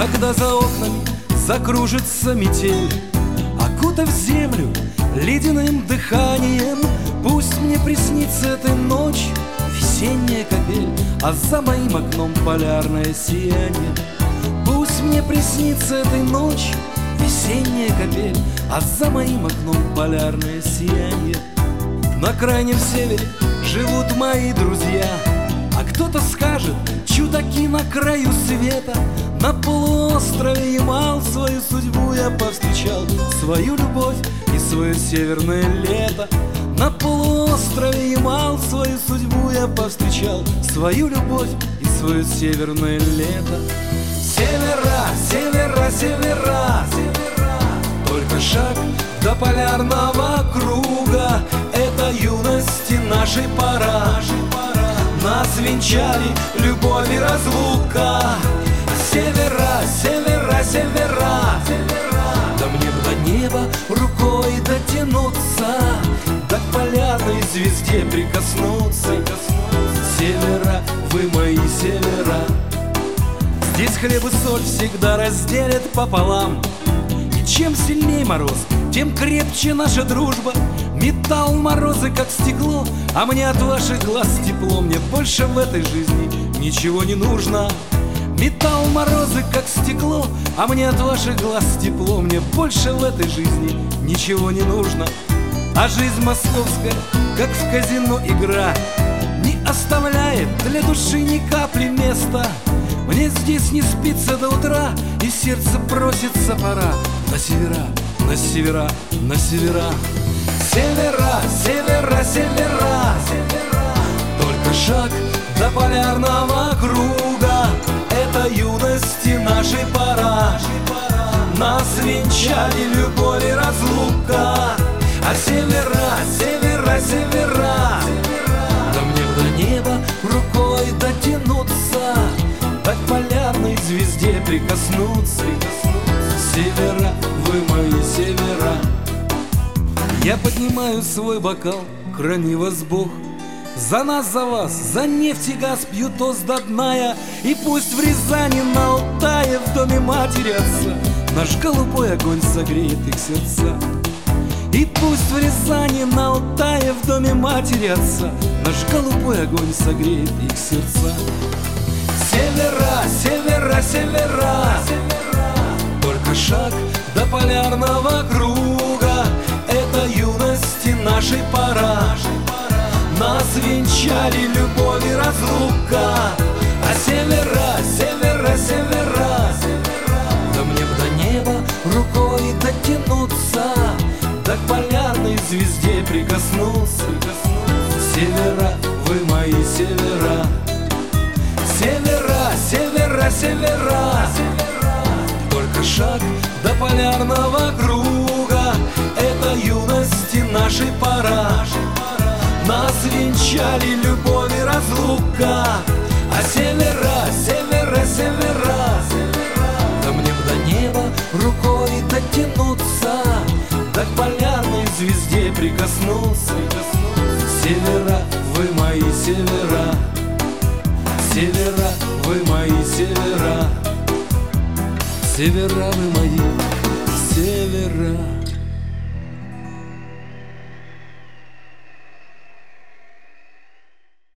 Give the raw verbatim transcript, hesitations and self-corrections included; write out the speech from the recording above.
Когда за окнами закружится метель, окутав землю ледяным дыханием, пусть мне приснится этой ночь весенняя капель, а за моим окном полярное сияние. Пусть мне приснится этой ночь весенняя капель, а за моим окном полярное сияние. На крайнем севере живут мои друзья, а кто-то скажет, чудаки на краю света. На полуострове Ямал свою судьбу я повстречал, свою любовь и свое северное лето. На полуострове Ямал свою судьбу я повстречал, свою любовь и свое северное лето. Севера, севера, севера, севера, только шаг до полярного круга. Это юности нашей пора, нас венчали любовь и разлука. Севера, севера, севера, да мне бы до неба рукой дотянуться, да к полярной звезде прикоснуться. Севера, вы мои севера. Здесь хлеб и соль всегда разделят пополам, и чем сильней мороз, тем крепче наша дружба. Металл морозы, как стекло, а мне от ваших глаз тепло. Мне больше в этой жизни ничего не нужно. Металл морозы, как стекло, а мне от ваших глаз тепло. Мне больше в этой жизни ничего не нужно. А жизнь московская, как в казино игра, не оставляет для души ни капли места. Мне здесь не спится до утра, и сердце просится пора на севера, на севера, на севера. Севера, севера, севера, севера, только шаг до полярного круга. Это юности нашей пора, нас венчали любовь и разлука. А севера, севера, севера, да мне бы до неба рукой дотянуться, да к полярной звезде прикоснуться. Севера, вы мои севера. Я поднимаю свой бокал, храни вас Бог. За нас, за вас, за нефть и газ пью тост до дна я. И пусть в Рязани, на Алтае, в доме матери отца наш голубой огонь согреет их сердца. И пусть в Рязани, на Алтае, в доме матери отца наш голубой огонь согреет их сердца. Севера, севера, севера, только шаг до полярного круга. Это юности нашей пора, нас венчали любовь и разлука. А севера, севера, севера, да мне бы до неба рукой дотянуться, да к полярной звезде прикоснуться. Севера, вы мои севера. Севера, севера, севера, только шаг до полярного круга. Это юности нашей пора, нас венчали любовь и разлука. А севера, севера, севера, да мне бы до неба рукой дотянуться, да к полярной звезде прикоснуться. Севера, вы мои севера. Севера, вы мои севера. Севера, вы мои севера.